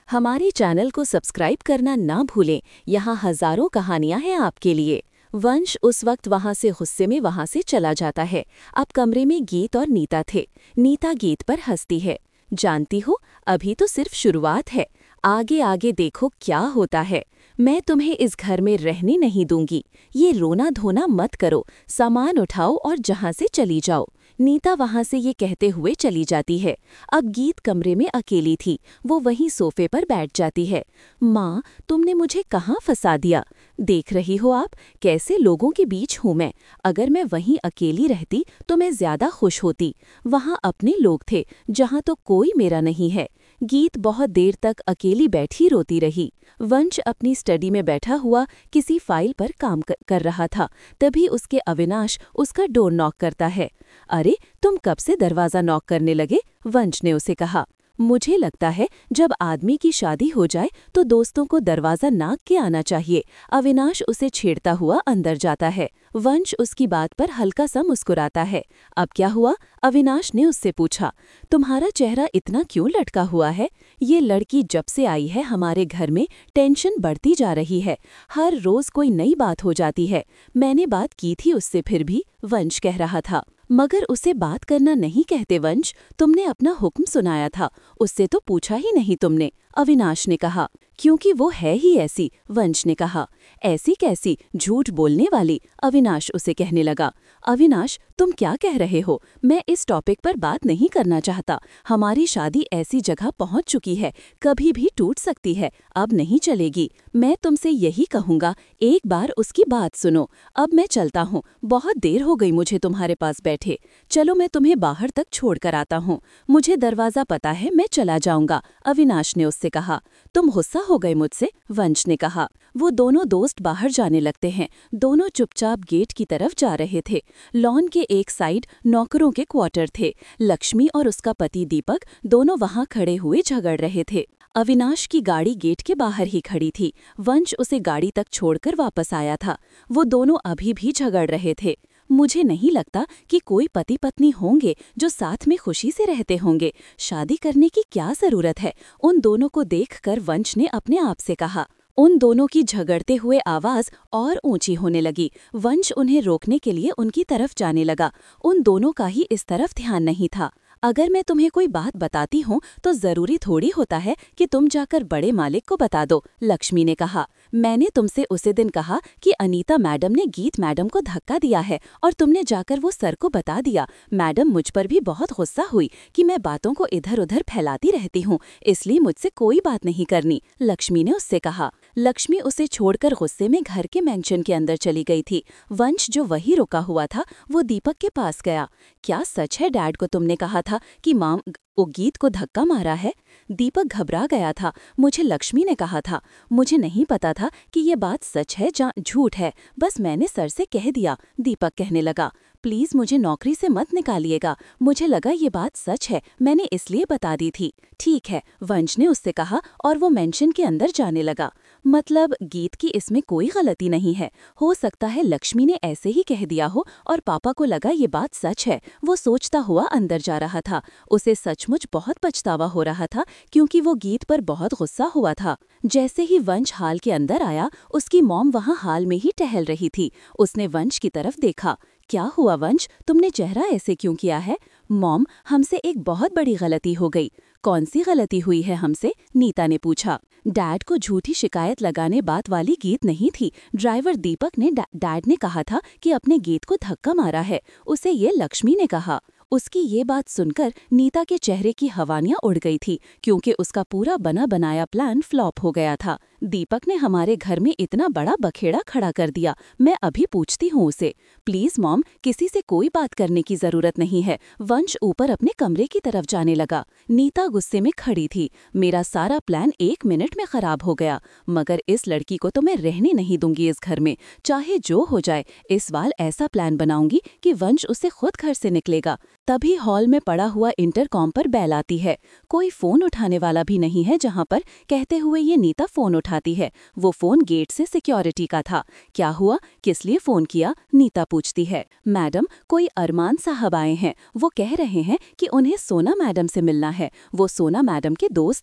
हमारे चैनल को सब्सक्राइब करना ना भूलें। यहाँ हजारों कहानियां हैं आपके लिए। वंश उस वक्त वहां से गुस्से में वहां से चला जाता है। अब कमरे में गीत और नीता थे। नीता गीत पर हंसती है। जानती हो, अभी तो सिर्फ शुरुआत है, आगे आगे देखो क्या होता है। मैं तुम्हें इस घर में रहने नहीं दूंगी। ये रोना धोना मत करो, सामान उठाओ और जहां से चली जाओ। नीता वहां से ये कहते हुए चली जाती है। अब गीत कमरे में अकेली थी। वो वहीं सोफे पर बैठ जाती है। माँ, तुमने मुझे कहाँ फंसा दिया? देख रही हो आप, कैसे लोगों के बीच हूँ मैं। अगर मैं वहीं अकेली रहती तो मैं ज्यादा खुश होती। वहाँ अपने लोग थे, जहाँ तो कोई मेरा नहीं है। गीत बहुत देर तक अकेली बैठी रोती रही। वंश अपनी स्टडी में बैठा हुआ किसी फाइल पर काम कर रहा था। तभी उसके अविनाश उसका डोर नॉक करता है। अरे, तुम कब से दरवाज़ा नॉक करने लगे? वंश ने उसे कहा। मुझे लगता है जब आदमी की शादी हो जाए तो दोस्तों को दरवाज़ा नाक के आना चाहिए। अविनाश उसे छेड़ता हुआ अंदर जाता है। वंश उसकी बात पर हल्का सा मुस्कुराता है। अब क्या हुआ? अविनाश ने उससे पूछा। तुम्हारा चेहरा इतना क्यों लटका हुआ है? ये लड़की जब से आई है हमारे घर में टेंशन बढ़ती जा रही है। हर रोज कोई नई बात हो जाती है। मैंने बात की थी उससे, फिर भी, वंश कह रहा था। मगर उसे बात करना नहीं कहते वंश, तुमने अपना हुक्म सुनाया था, उससे तो पूछा ही नहीं तुमने, अविनाश ने कहा। क्योंकि वो है ही ऐसी, वंश ने कहा। ऐसी कैसी? झूठ बोलने वाली, अविनाश उसे कहने लगा। अविनाश, तुम क्या कह रहे हो? मैं इस टॉपिक पर बात नहीं करना चाहता। हमारी शादी ऐसी जगह पहुंच चुकी है, कभी भी टूट सकती है, अब नहीं चलेगी। मैं तुमसे यही कहूंगा, एक बार उसकी बात सुनो। अब मैं चलता हूँ, बहुत देर हो गई मुझे तुम्हारे पास बैठे। चलो मैं तुम्हें बाहर तक छोड़ कर आता हूँ। मुझे दरवाज़ा पता है, मैं चला जाऊंगा, अविनाश ने उससे कहा। तुम गुस्सा हो गए मुझसे? वंश ने कहा। वो दोनों दोस्त बाहर जाने लगते हैं। दोनों चुपचाप गेट की तरफ जा रहे थे। लॉन के एक साइड नौकरों के क्वार्टर थे। लक्ष्मी और उसका पति दीपक दोनों वहां खड़े हुए झगड़ रहे थे। अविनाश की गाड़ी गेट के बाहर ही खड़ी थी। वंश उसे गाड़ी तक छोड़कर वापस आया था। वो दोनों अभी भी झगड़ रहे थे। मुझे नहीं लगता कि कोई पति पत्नी होंगे जो साथ में खुशी से रहते होंगे। शादी करने की क्या जरूरत है? उन दोनों को देखकर वंश ने अपने आप से कहा। उन दोनों की झगड़ते हुए आवाज और ऊंची होने लगी। वंश उन्हें रोकने के लिए उनकी तरफ जाने लगा। उन दोनों का ही इस तरफ ध्यान नहीं था। अगर मैं तुम्हें कोई बात बताती हूँ तो जरूरी थोड़ी होता है कि तुम जाकर बड़े मालिक को बता दो, लक्ष्मी ने कहा। मैंने तुमसे उसी दिन कहा कि अनीता मैडम ने गीत मैडम को धक्का दिया है और तुमने जाकर वो सर को बता दिया। मैडम मुझ पर भी बहुत गुस्सा हुई कि मैं बातों को इधर उधर फैलाती रहती हूँ, इसलिए मुझसे कोई बात नहीं करनी, लक्ष्मी ने उससे कहा। लक्ष्मी उसे छोड़कर गुस्से में घर के मैंशन के अंदर चली गई थी। वंश जो वही रुका हुआ था, वो दीपक के पास गया। क्या सच है डैड को तुमने कहा था कि माँ वो गीत को धक्का मारा है? दीपक घबरा गया था। मुझे लक्ष्मी ने कहा था। मुझे नहीं पता था कि ये बात सच है या झूठ है, बस मैंने सर से कह दिया, दीपक कहने लगा। प्लीज मुझे नौकरी से मत निकालिएगा, मुझे लगा ये बात सच है, मैंने इसलिए बता दी थी। ठीक है, वंश ने उससे कहा और वो मेंशन के अंदर जाने लगा। मतलब गीत की इसमें कोई गलती नहीं है। हो सकता है लक्ष्मी ने ऐसे ही कह दिया हो और पापा को लगा ये बात सच है। वो सोचता हुआ अंदर जा रहा था। उसे सचमुच बहुत पछतावा हो रहा था क्योंकि वो गीत पर बहुत गुस्सा हुआ था। जैसे ही वंश हाल के अंदर आया, उसकी मॉम वहाँ हाल में ही टहल रही थी। उसने वंश की तरफ देखा। क्या हुआ वंश, तुमने चेहरा ऐसे क्यों किया है? मॉम, हमसे एक बहुत बड़ी गलती हो गई। कौन सी गलती हुई है हमसे? नीता ने पूछा। डैड को झूठी शिकायत लगाने बात वाली गीत नहीं थी। ड्राइवर दीपक ने डैड ने कहा था कि अपने गीत को धक्का मारा है, उसे ये लक्ष्मी ने कहा। उसकी ये बात सुनकर नीता के चेहरे की हवानियां उड़ गई थी क्योंकि उसका पूरा बना बनाया प्लान फ्लॉप हो गया था। दीपक ने हमारे घर में इतना बड़ा बखेड़ा खड़ा कर दिया। मैं अभी पूछती हूँ उसे। प्लीज मॉम, किसी से कोई बात करने की जरूरत नहीं है। वंश ऊपर अपने कमरे की तरफ जाने लगा। नीता गुस्से में खड़ी थी। मेरा सारा प्लान 1 मिनट में खराब हो गया, मगर इस लड़की को तो मैं रहने नहीं दूंगी इस घर में, चाहे जो हो जाए। इस बार ऐसा प्लान बनाऊंगी कि वंश उससे खुद घर से निकलेगा। तभी हॉल में पड़ा हुआ इंटरकॉम पर बेल आती है। कोई फोन उठाने वाला भी नहीं है जहां पर कहते हुए ये नीता फोन उठाती है। वो फोन गेट से सिक्योरिटी का था। क्या हुआ, किस लिए फोन किया? नीता पूछती है। मैडम, कोई अरमान साहब आए हैं। वो कह रहे हैं कि उन्हें सोना मैडम से मिलना है। वो सोना मैडम के दोस्त हैं।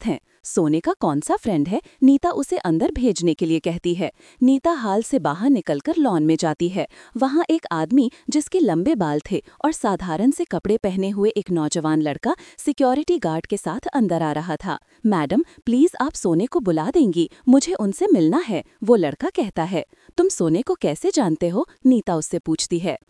सोने का कौन सा फ्रेंड है? नीता उसे अंदर भेजने के लिए कहती है। नीता हाल से बाहर निकलकर लॉन में जाती है। वहाँ एक आदमी जिसके लंबे बाल थे और साधारण से कपड़े पहने हुए एक नौजवान लड़का सिक्योरिटी गार्ड के साथ अंदर आ रहा था। मैडम, प्लीज आप सोने को बुला देंगी, मुझे उनसे मिलना है, वो लड़का कहता है। तुम सोने को कैसे जानते हो? नीता उससे पूछती है।